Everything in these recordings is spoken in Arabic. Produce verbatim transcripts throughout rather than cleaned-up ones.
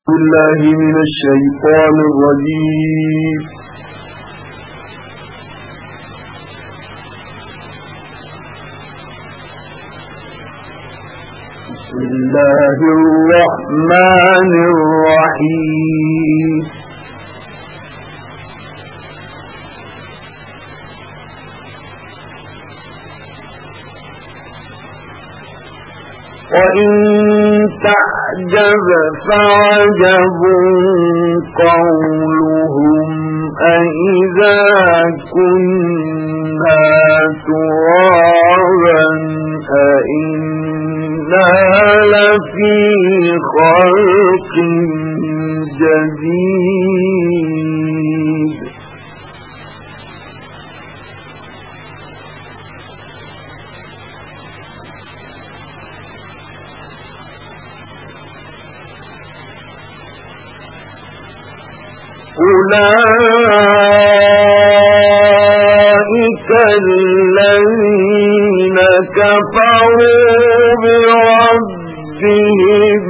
بالله من الشيطان الرجيم. بسم الله الرحمن الرحيم. وإن تعجب فعجب قولهم أإذا كنا ترابا أإنا لفي خلق جديد. أولئك الذين كفروا بربهم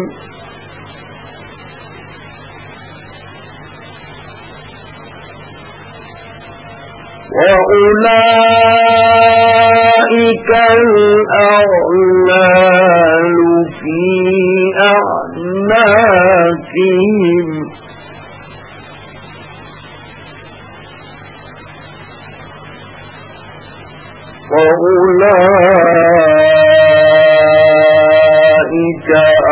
وأولئك الأغلال في أعناقهم وأولئك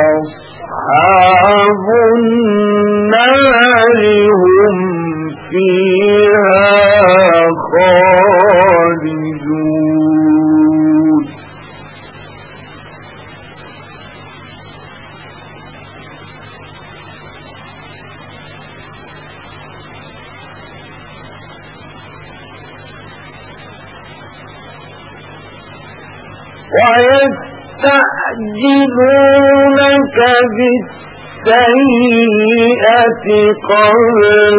أصحاب النار هم فيها خالدون. ويستعجلونك بالسيئة قبل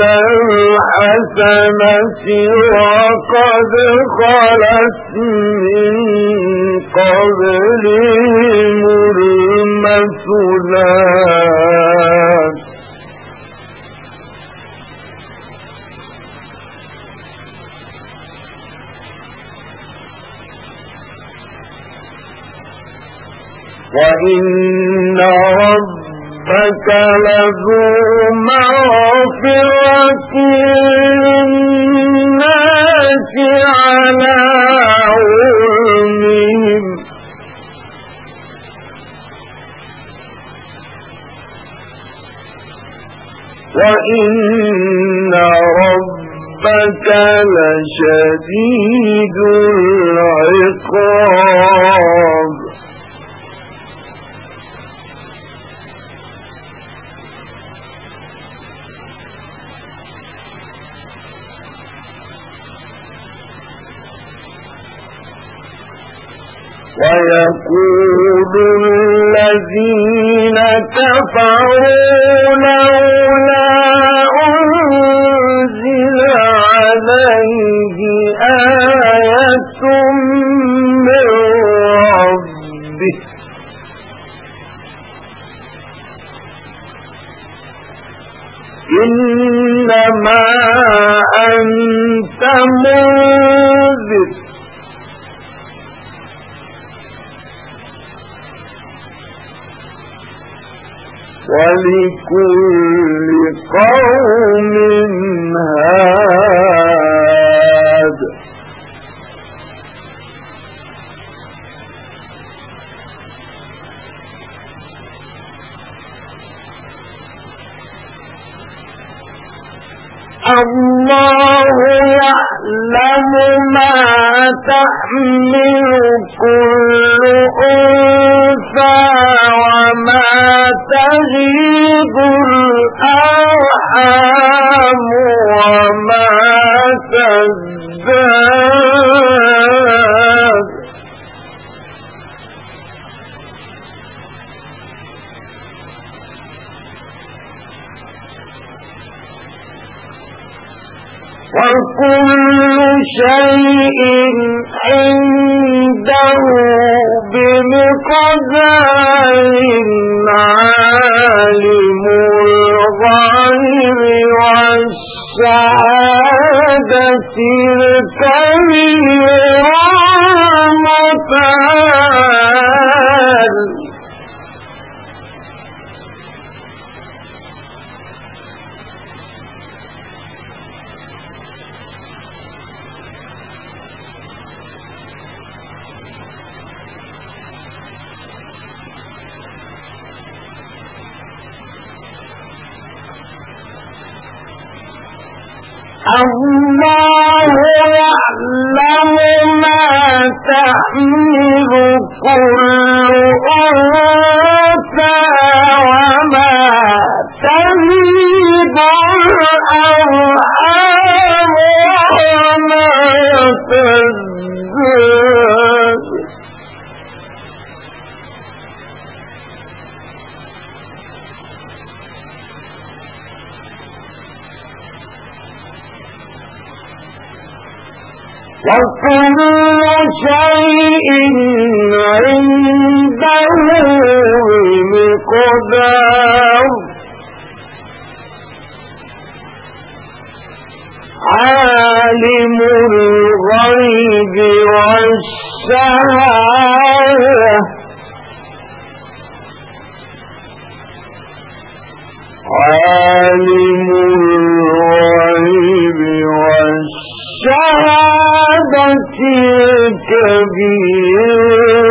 الحسنة وقد خلت من قبلهم المثلات وإن ربك لذو مغفرة للناس على ظلمهم وإن ربك لشديد العقاب. ويقول الذين كفروا لولا أنزل عليه آية من ربه إنما أنت منذر ولكل قوم هاد. الله يعلم ما تحمل كل أنثى وما تغيض الأرحام وما تزداد وكل شيء عنده بمقدار عالم الغيب والشهادة الكبير المتعال الله يعلم ما تحمل كل أنثى وما تغيض الأرحام وما تزداد وكل شيء عنده بمقدار عالم الغيب والشهادة عالم الغيب والشهادة الكبير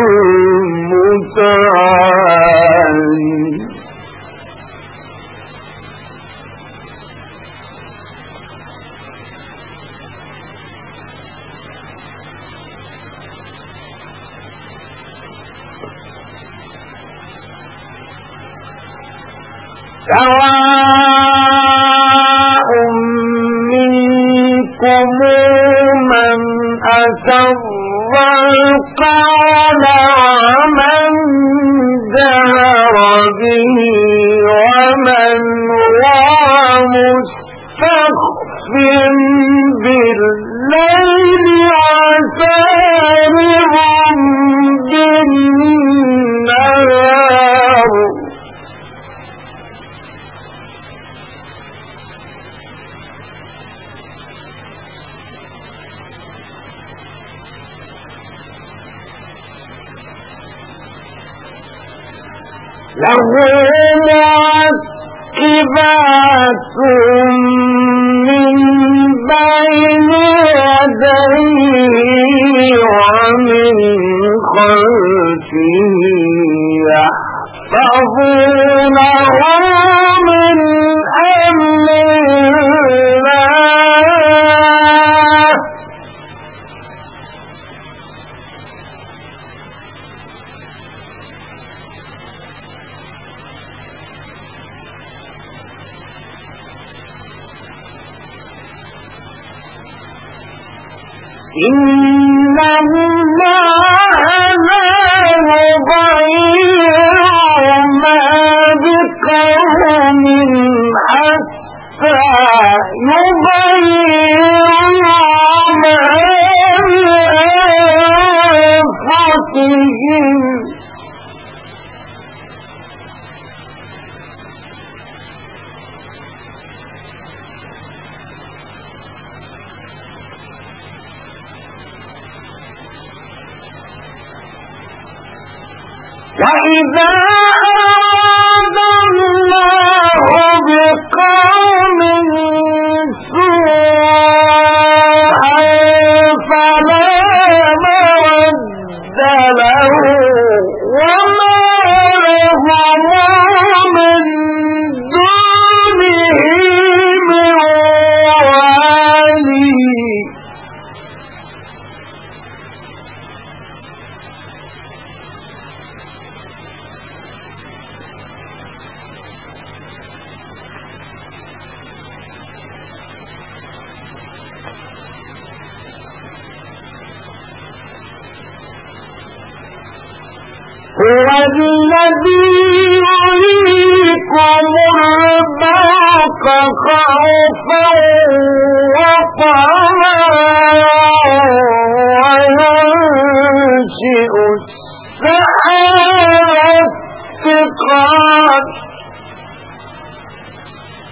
المتعال سواء منكم من أسر القول ومن جهر به ومن هو مستخف بالليل وسارب بالنهار له معقبات من بين يديه ومن خلفه يحفظونه من أمر الله إن الله لا يغير ما بقوم حتى يغيروا ما بأنفسهم وإذا أراد الله بقوم سوءا فلا مرد له وما لهم من دونه من والي هو الذي يريكم البرق خوفا وطمعا وينشئ السحاب الثقال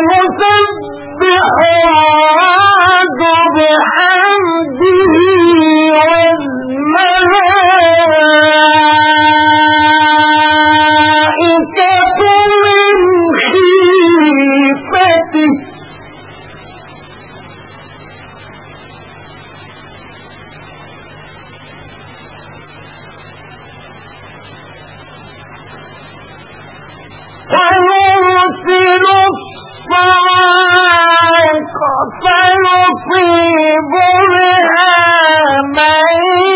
يسبح الرعد بحمده والملائكة من خيفته ويرسل الصاعق فيصيب بها من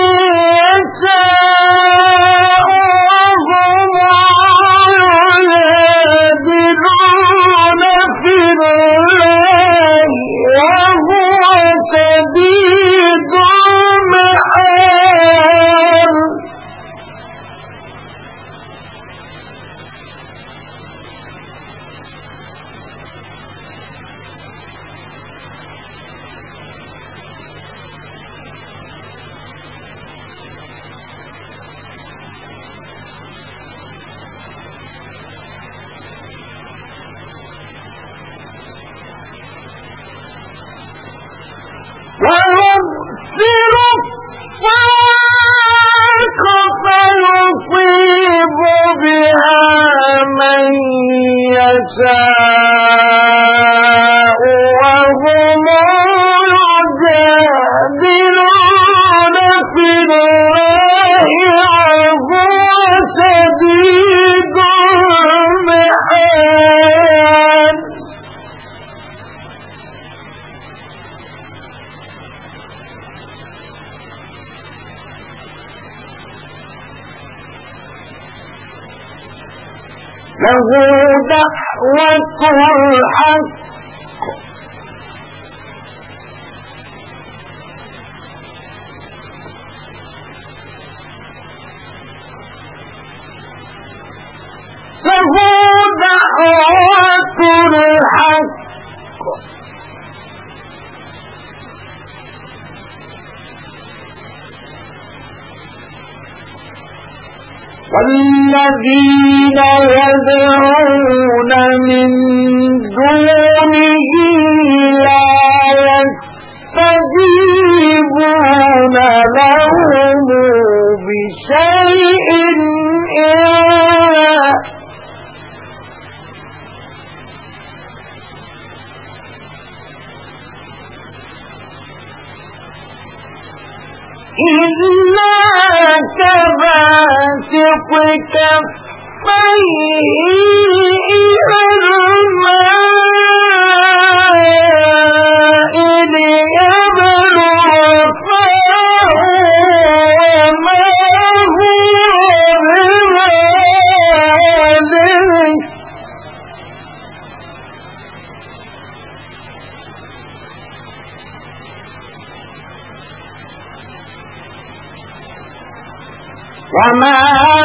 يشاء وهم يجادلون في الله وهو شديد المحال ويرسل الصاعق فيصيب بها من يشاء وهم يجادلون في الله وهو شديد المحال له دعوة الحق له دعوة الحق والذين يدعون من دونه لا يستجيبون لهم بشيء إلا كباسط كفيه إلى الماء ليبلغ فاه وما هو ببالغه وما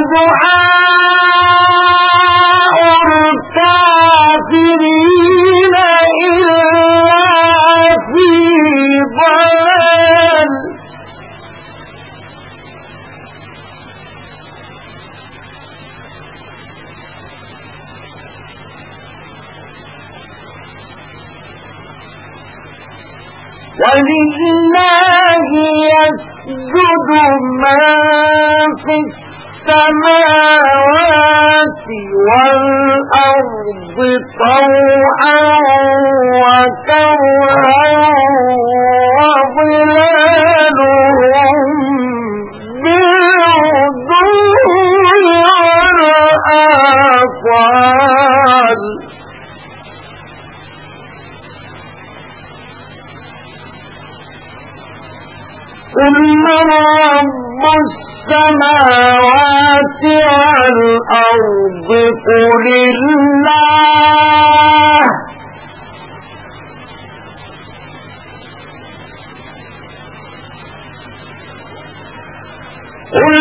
دعاء الكافرين إلا في ضلال ولله يسجد من في السماوات والأرض طوعا وكرها وظلالهم بالغدو والآصال قل من رب السماوات والأرض قل الله قل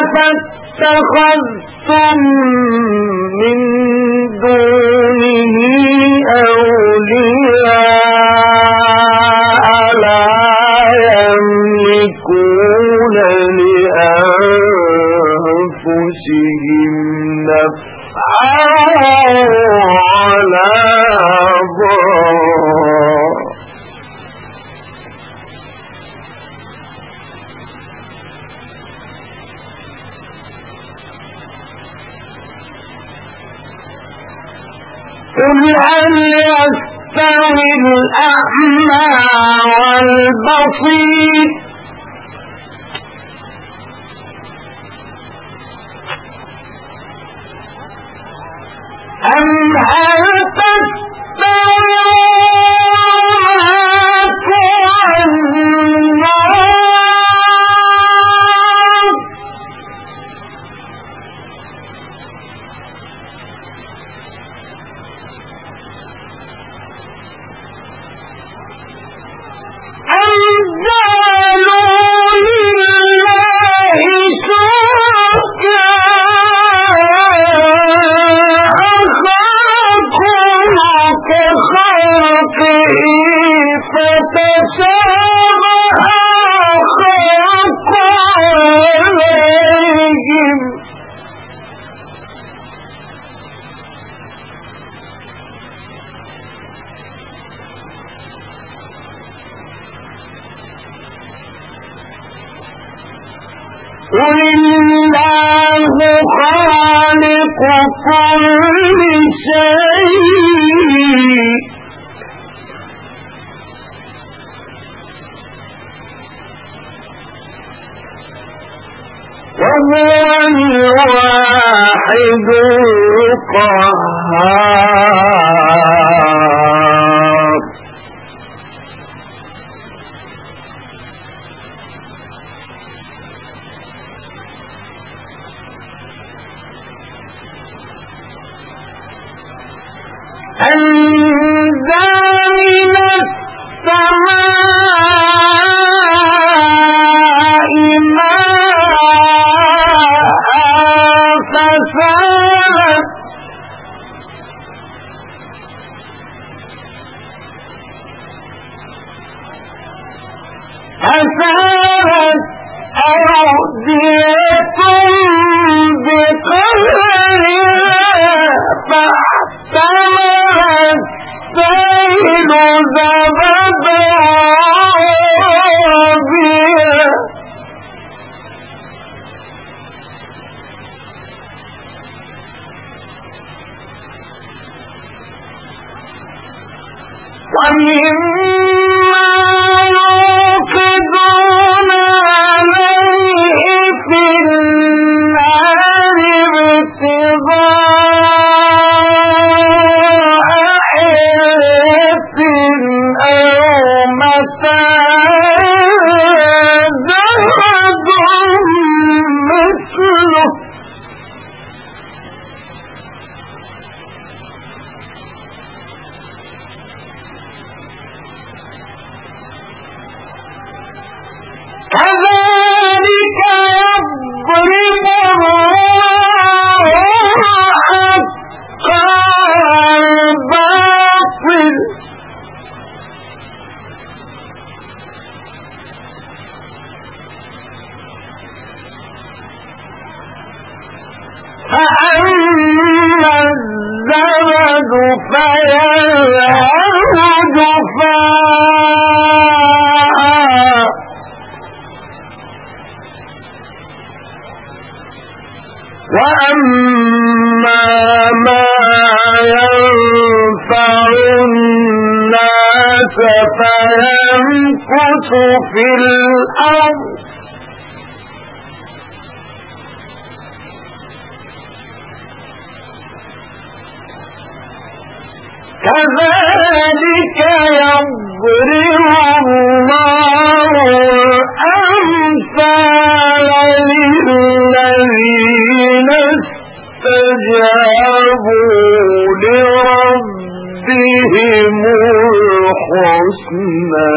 أفاتخذتم من دونه أولياء لا يملكون لأنفسهم نفعا ولا ضرا قل هل يستوي الأعمى والبصير أم هل تستوي قل الله خالق كل شيء وهو الواحد القهار أنزل من السماء ماء فسالت فسالت أودية بقدرها فاحتملت السيل زبدا رابيا ومما يوقدون عليه في النار ابتغاء حياة أو متاع زبد مثله كذلك يضرب الله حق الباطل فأما الزبد فيذهب جفاء وأما ما ينفع الناس فيمكث في الأرض كذلك يضرب الله الأمثال للذين استجابوا لربهم الحسنى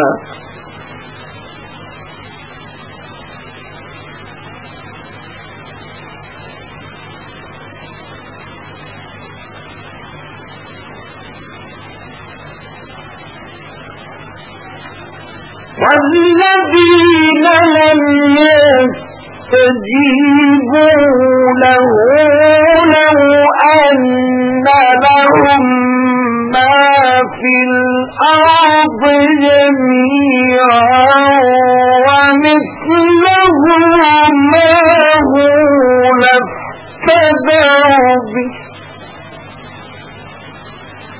والذين لم يستجيبوا له لو أن لهم ما في الأرض جميعا ومثله معه لافتدوا به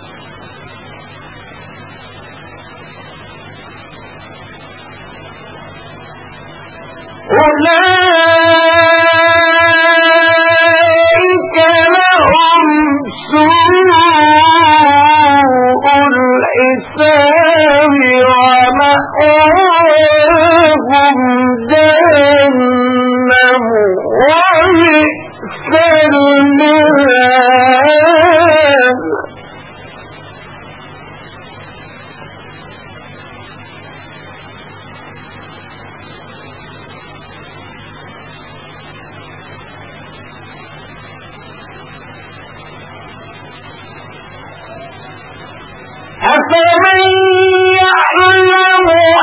أفمن يعلم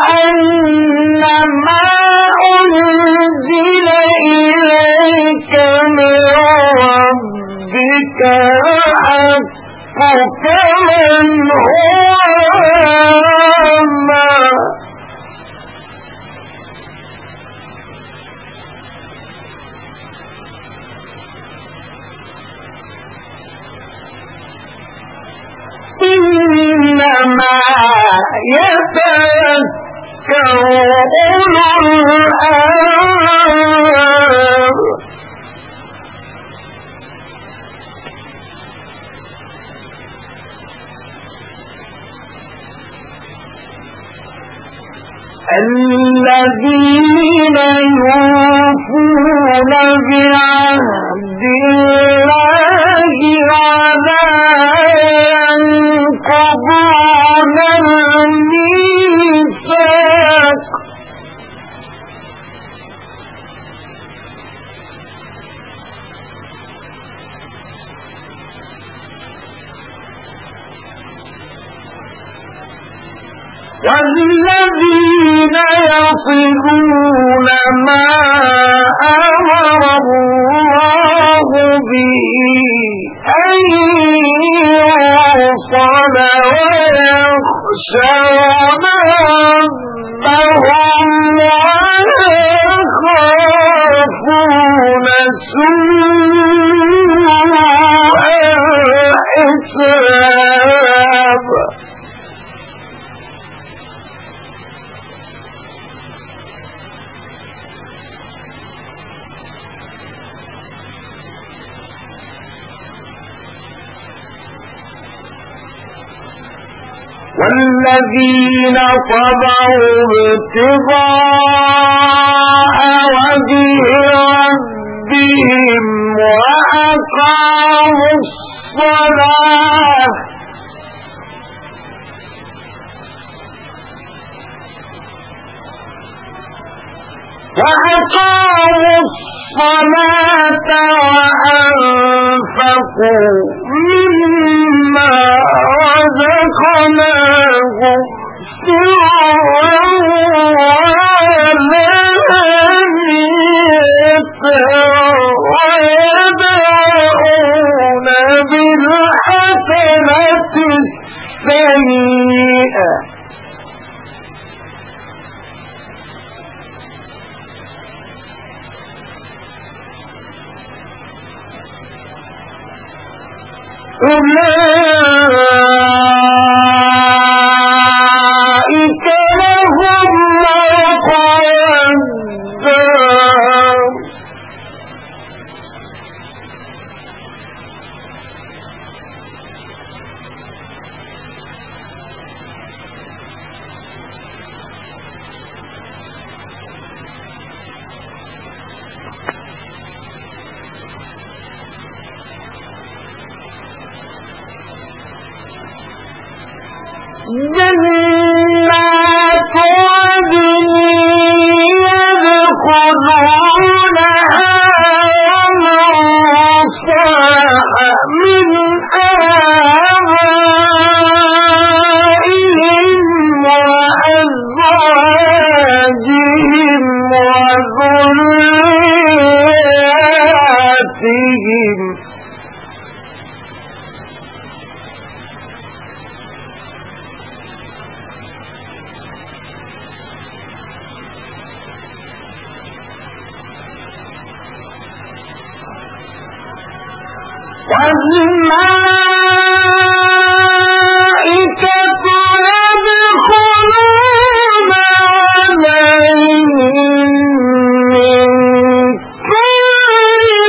أنما أنزل إليك من ربك الحق كمن هو أعمى إنما يتذكر أولو الألباب الذين يوفون بعهد الله ولا ينقضون الميثاق والذين يصلون ما أمر الله به أن يوصل ويخشون ربهم ويخافون سوء الحساب والذين صبروا ابتغاء وجه ربهم وأقاموا الصلاة وأقاموا الصلاة وأنفقوا مما رزقناهم سرا وعلانية ويدرؤون بالحسنة السيئة أولئك لهم مغفرة جنات عدن يدخلونها ومن صلح من آبائهم وأزواجهم وذرياتهم والملائكة يدخلون عليهم من كل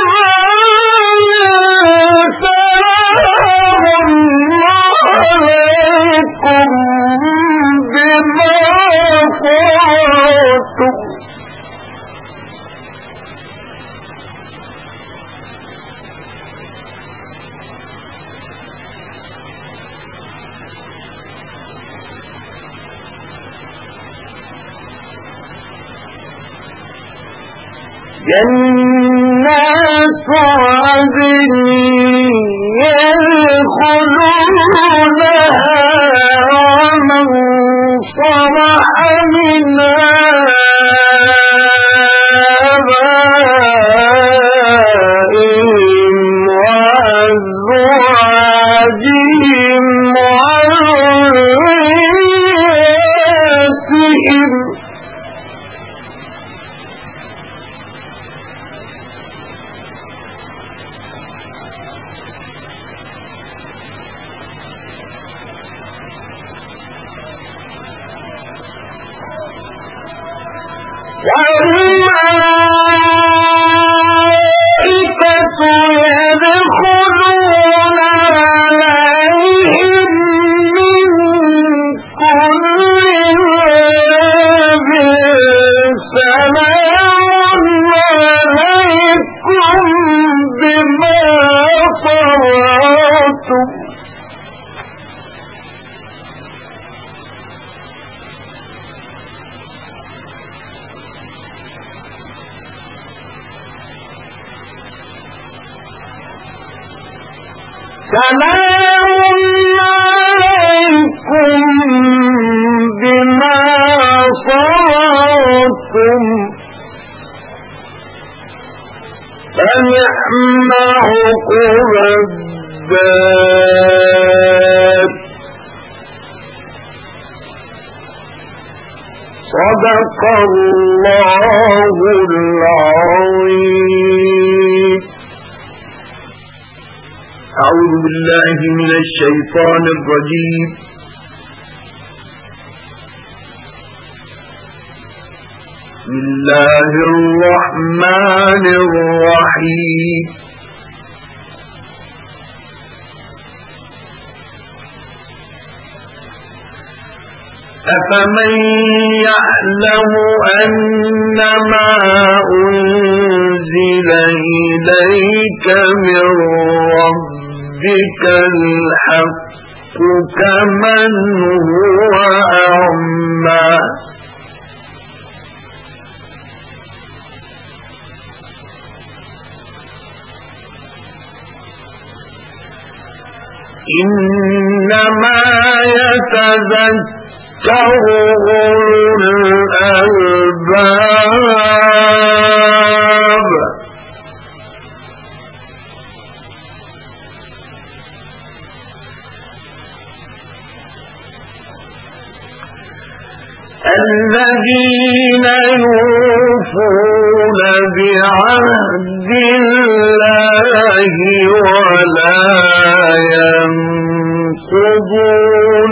باب سلام عليكم بما صبرتم جنات عدن يدخلونها من آبائهم وأزواجهم وذرياتهم والملائكة يدخلون عليهم من كل باب سلام عليكم بما صبرتم سلام عليكم بما صبرتم فنعم عقبى الدار صدق الله العظيم. أعوذ بالله من الشيطان الرجيم. بسم الله الرحمن الرحيم. أفمن يعلم أنما أنزل إليك من ربك الحق كمن هو أعمى إنما يتذكر أولو الألباب الذين يوفون بعهد الله ولا ينقضون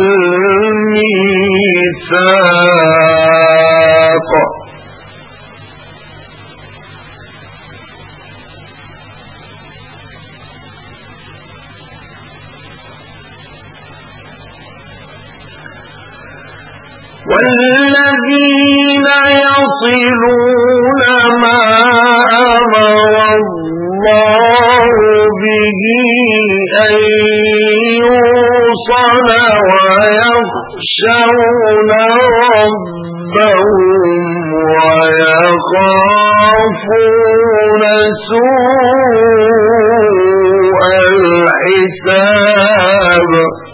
الميثاق والذين يصلون ما أمر الله به أن يوصل ويخشون ربهم ويخافون سوء الحساب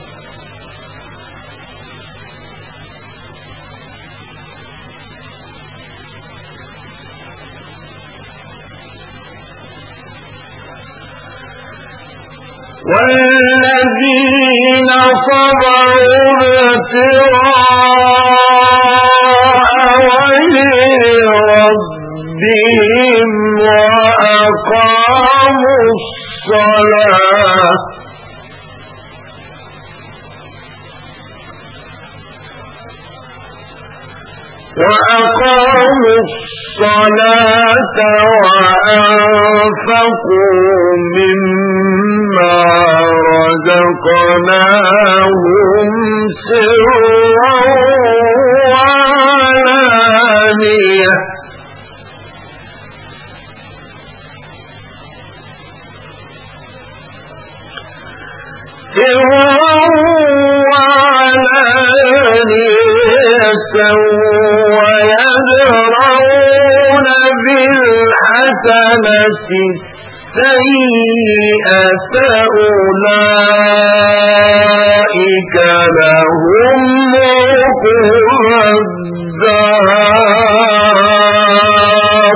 والذين صبروا ابتغاء وجه ربهم وأقاموا الصلاة وأقاموا الصلاة وأنفقوا مما رزقناهم سرا وعلانية سرا وعلانية ويدرؤون بالحسنة السيئة أولئك لهم عقبى الدار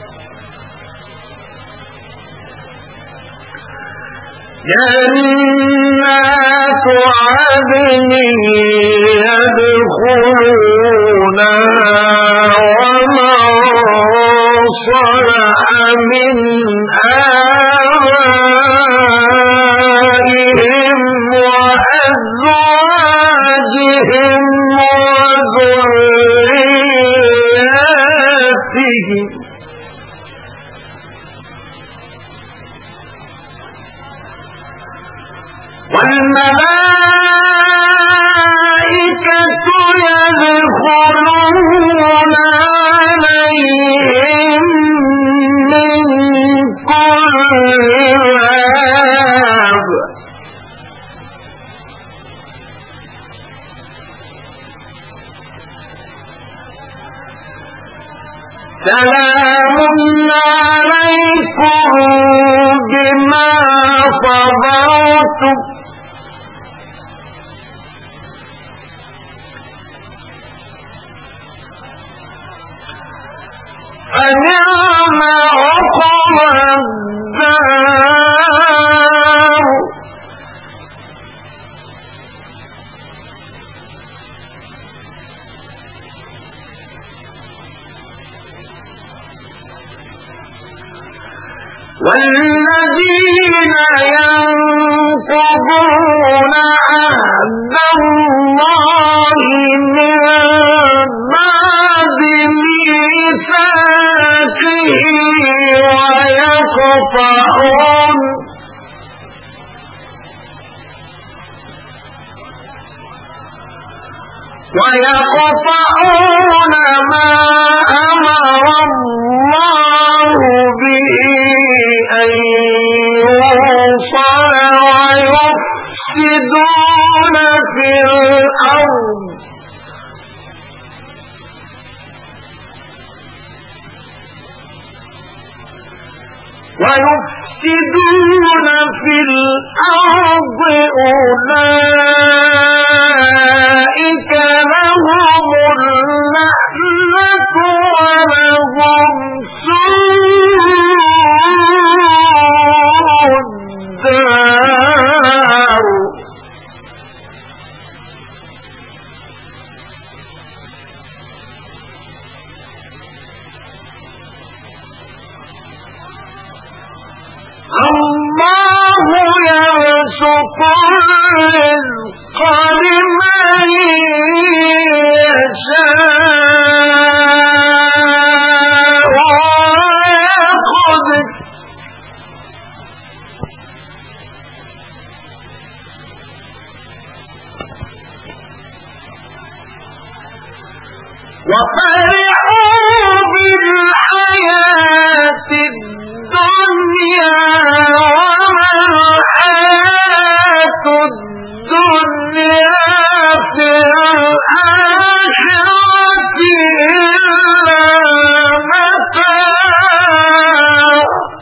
جنات عدن يدخلونها ومن صلح من آبائهم وأزواجهم وذرياتهم والملائكة يدخلون عليهم من كل باب سلام عليكم بما صبرتم فنعم عقبى الدار والذين ينقضون عهد الله من بعد ميثاقه ويقطعون ويقطعون ما أمر الله به أن يوصل ويفسدون في الأرض ويفسدون في الأرض أولئك لهم اللعنة ولهم سوء الدار الله يبسط الرزق لمن يشاء ويقدر وفرحوا بالحياة الدنيا وما الحياة الدنيا في الآخرة إلا متاع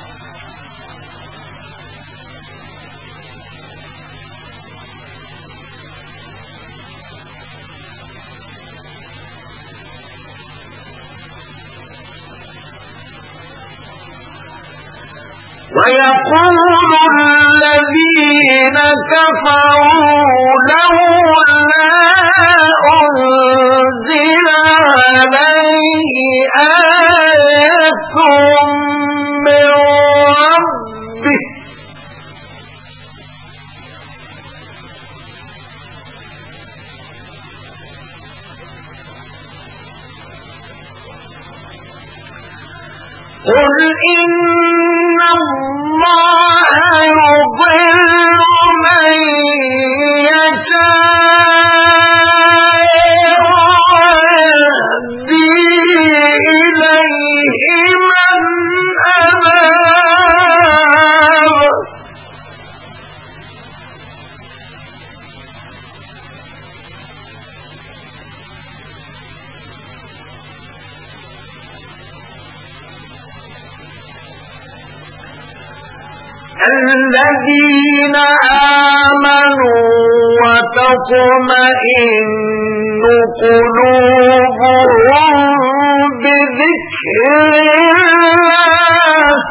ويقول الذين كفروا لولا أنزل عليه آية من ربه قل إن الله يضل من يشاء ويهدي إليه من الذين آمنوا وتطمئن قلوبهم بذكر الله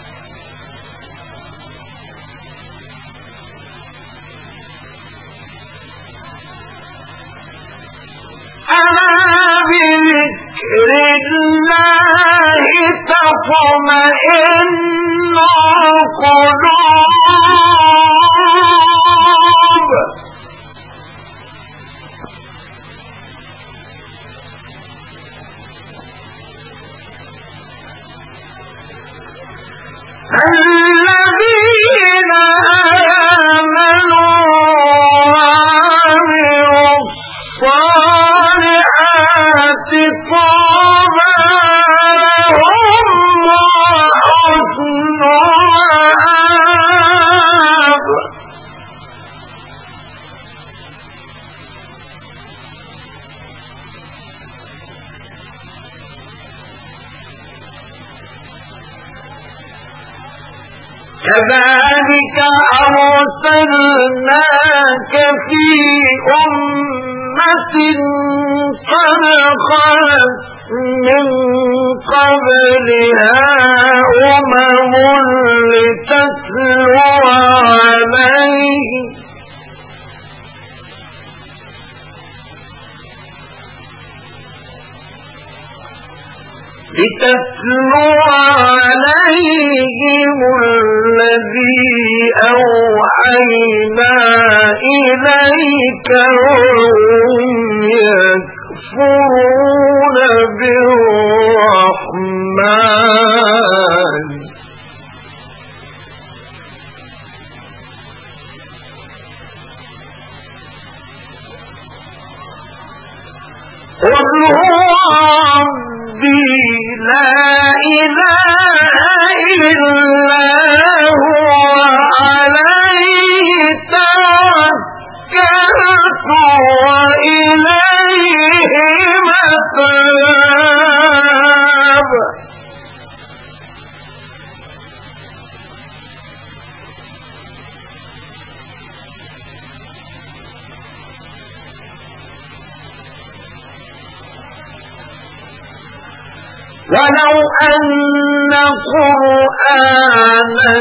ألا بذكر الله تطمئن القلوب الذين آمنوا وعملوا الصالحات طوبى لهم وحسن مآب كذلك أرسلناك في أمة قد خلت من قبلها أمم لتتلو عليهم لتتلو عليهم الذي أوحينا إليك وهم يكفرون بالرحمن قل هو ربي لا إله إلا هو عليه توكلت وإليه متاب ولو أن قرآنا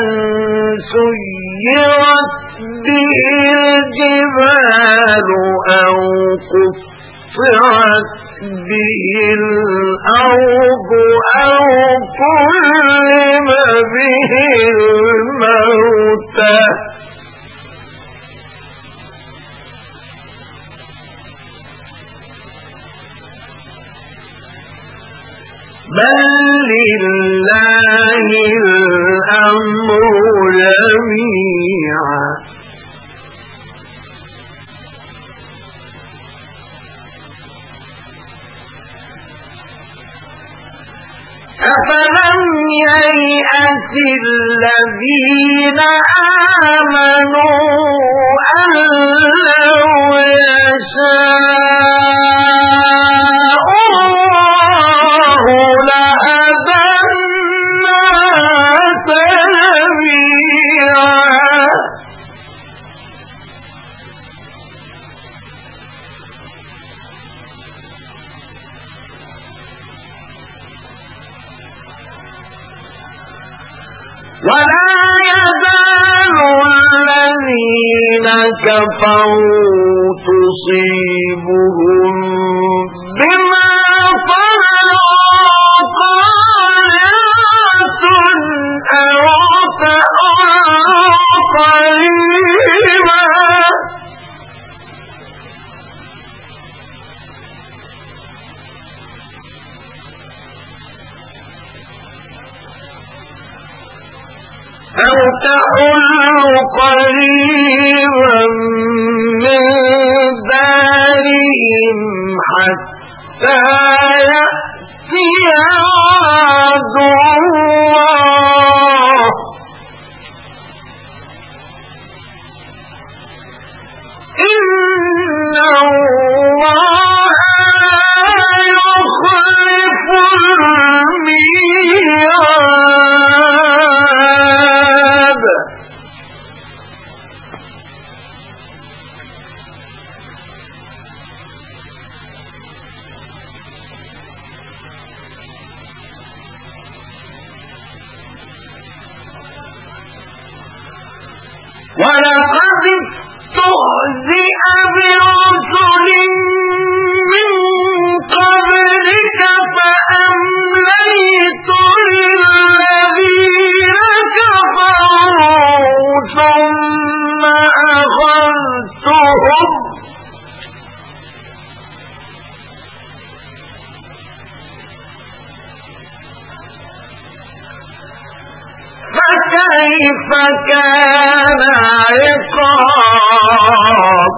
سيرت به الجبال أو قطعت به الأرض أو كلم به الموتى بل لله الأمر جميعا أفلم ييأس الذين آمنوا أن لو يشاء الله لهدى الناس جميعا ولا يزال الذين كفروا تصيبهم بما صنعوا قارعة أو قريبا أو تحل قريبا من دارهم حتى يأتي وعد الله إن الله لا يخلف الميعاد ولقد استهزئ برسل من قبلك فأمليت للذين كفروا ثم أخذتهم فكيف كان عقاب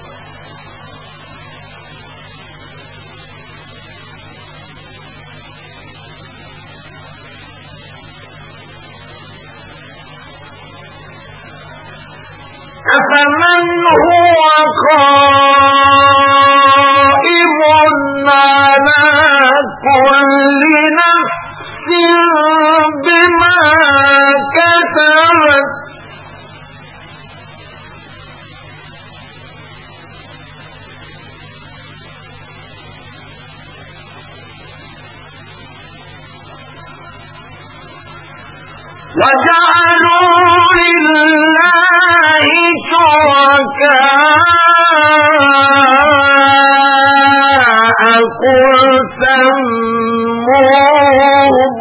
أفمن هو قائم على كل نفس بما كسبت وجعلوا لله شركاء قل سموهم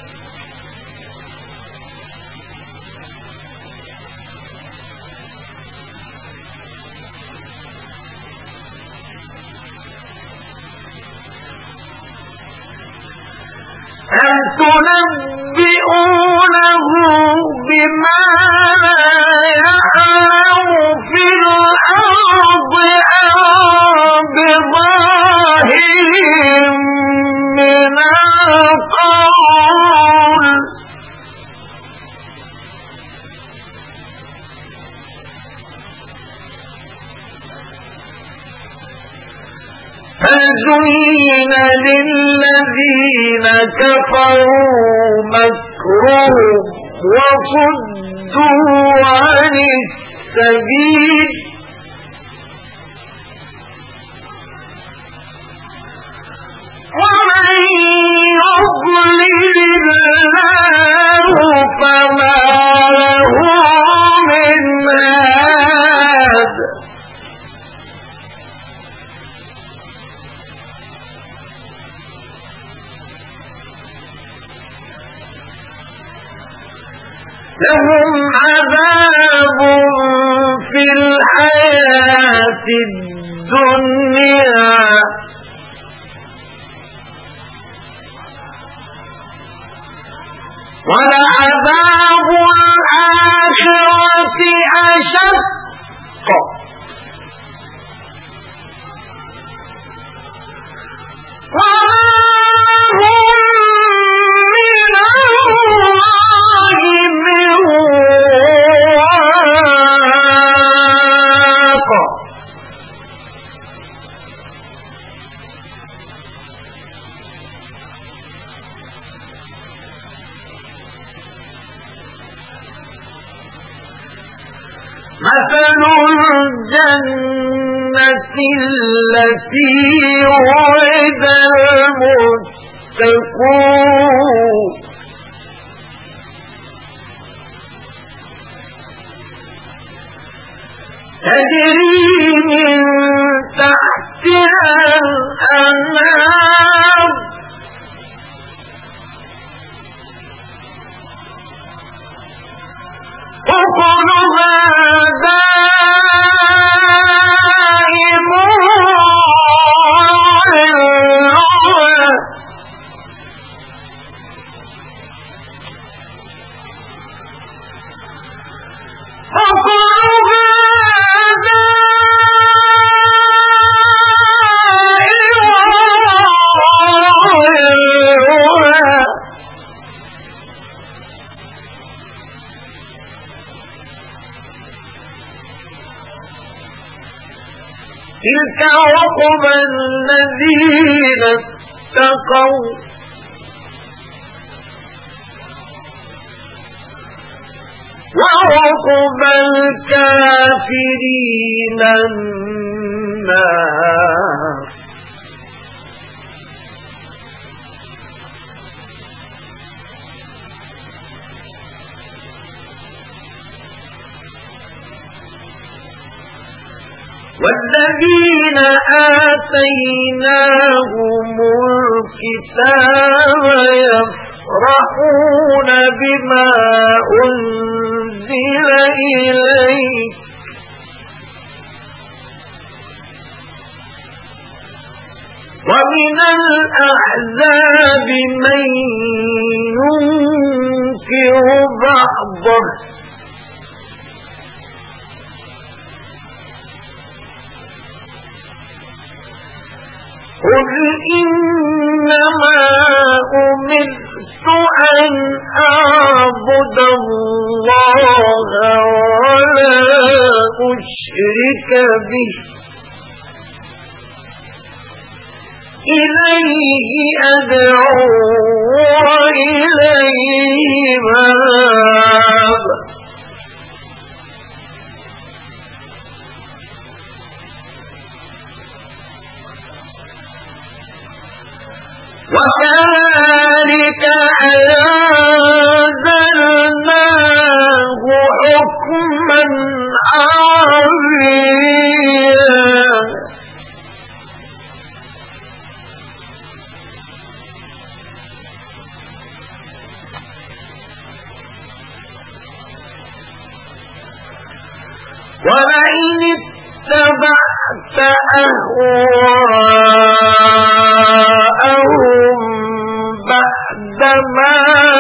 هل تنبئونه بما لا يعلم في الأرض أم بظاهر من القول هل زين للذين كفروا مكرهم وصدوا عن السبيل ومن يضلل الله فما له من هاد لهم عذاب في الحياة الدنيا ولعذاب الآخرة أشق مثل الجنة التي وعد المتقون تجري من تحتها الأنهار أكلها دائم وظلها تلك عقبى الذين اتقوا وعقبى الكافرين النار. والذين آتيناهم الكتاب يفرحون بما أنزل إليك ومن الأحزاب من ينكر بعضه قل إنما أمرت أن أعبد الله ولا أشرك به إليه أدعو وإليه مآب. وكذلك أنزلناه حكما عربيا ولئن اتبعت أهواءهم بعدما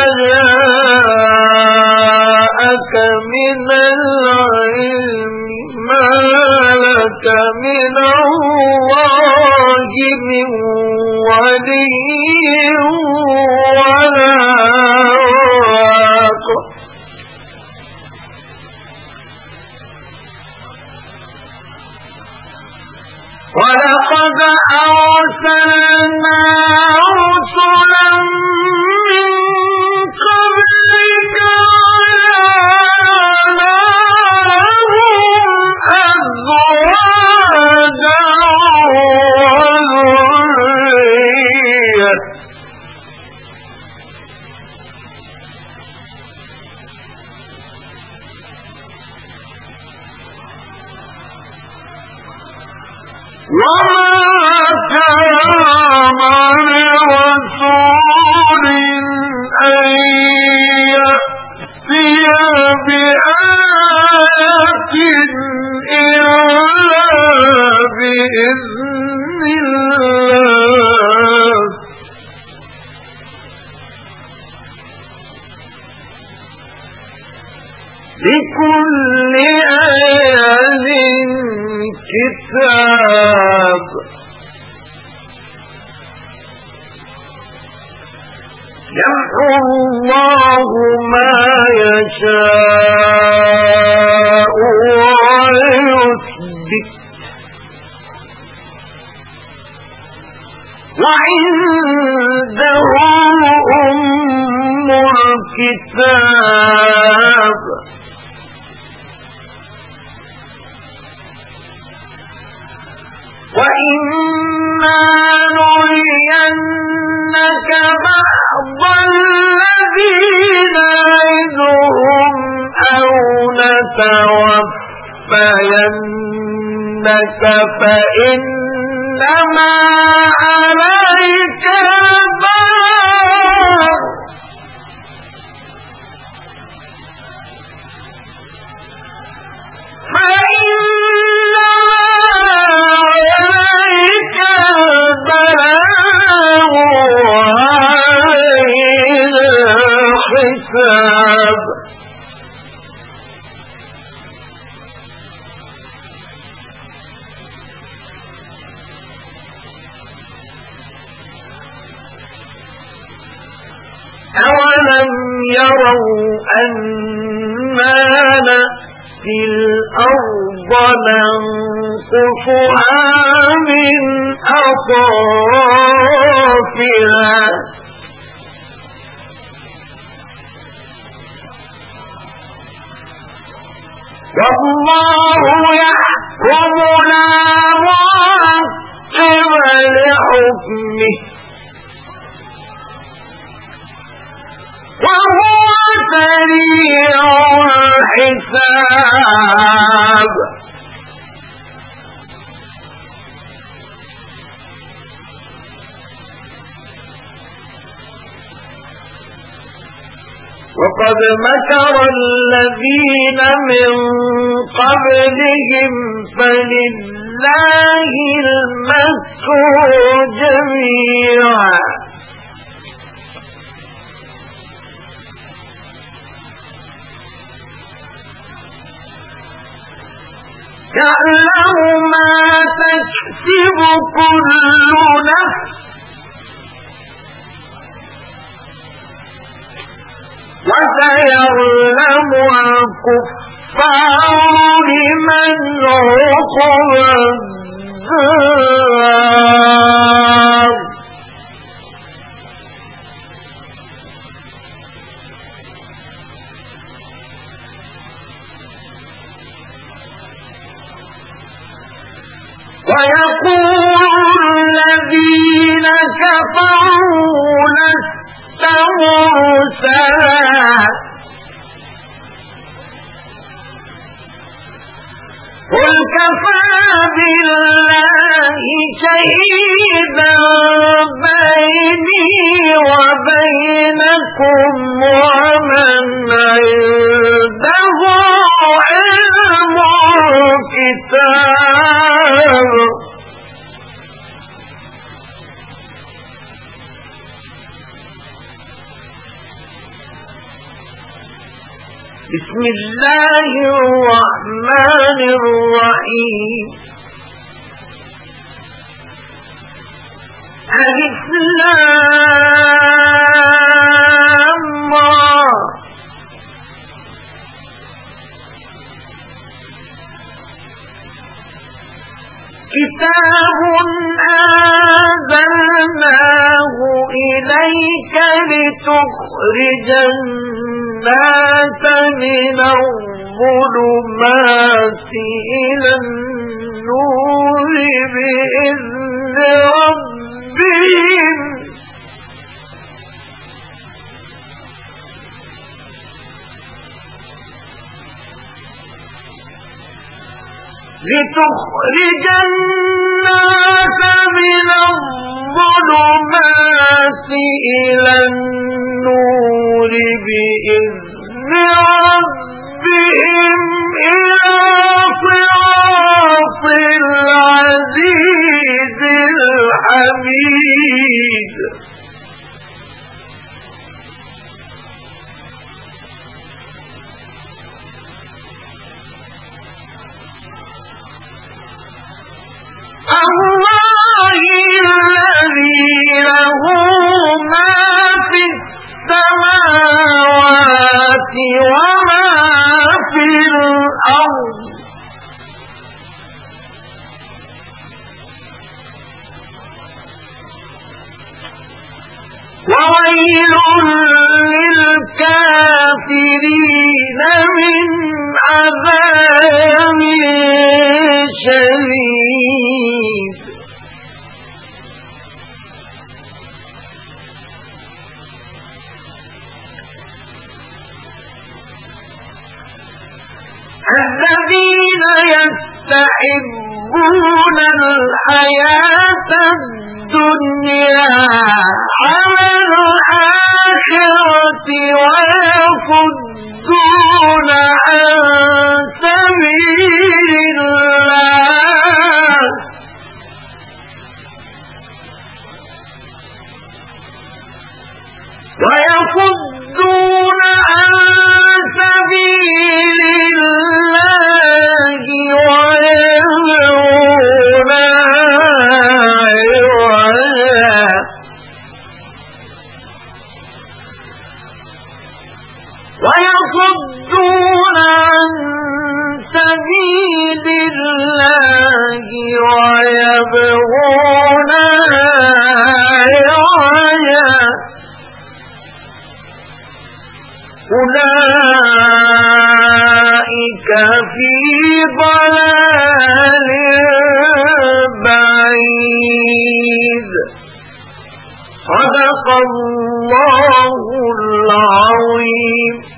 جاءك من العلم ما لك من الله من ولي ولا واق. ولقد أرسلنا رسلا من قبلك وجعلناهم أزواجا وذرية وما كان لرسول أن يأتي بآية إلا بإذن الله لكل أجل كتاب. يمحو الله ما يشاء ويثبت وعنده أم الكتاب. وإما نرينك بعض الذين نعدهم أو نتوفينك فإنما عليك البلاغ أولم يروا أنا نأتي الأرض ننقصها من أطرافها والله يحكم لا معقب لحكمه وهو سريع الحساب. وقد مكر الذين من قبلهم فلله المكر جميعا يعلم ما تكسب كل نفس وسيعلم الكفار لمن عقب الدار. ويقول الذين كفروا لست مرسلا قل كفى بالله شهيدا بيني وبينكم ومن عنده علم الكتاب. بسم الله الرحمن الرحيم. ألف لام را كتاب أنزلناه إليك لتخرج الناس من الظلمات إلى النور بإذن ربهم لتخرج الناس من الظلمات إلى النور بإذن ربهم إلى صراط العزيز الحميد. الله الذي له ما في السماوات وما في الأرض وويل للكافرين من عذاب شديد. الذين يستحبون الحياة الدنيا على الآخرة ويصدون عن سبيل الله ويصدون عن سبيل الله ويصدون في ضلال بعيد. صدق الله العظيم.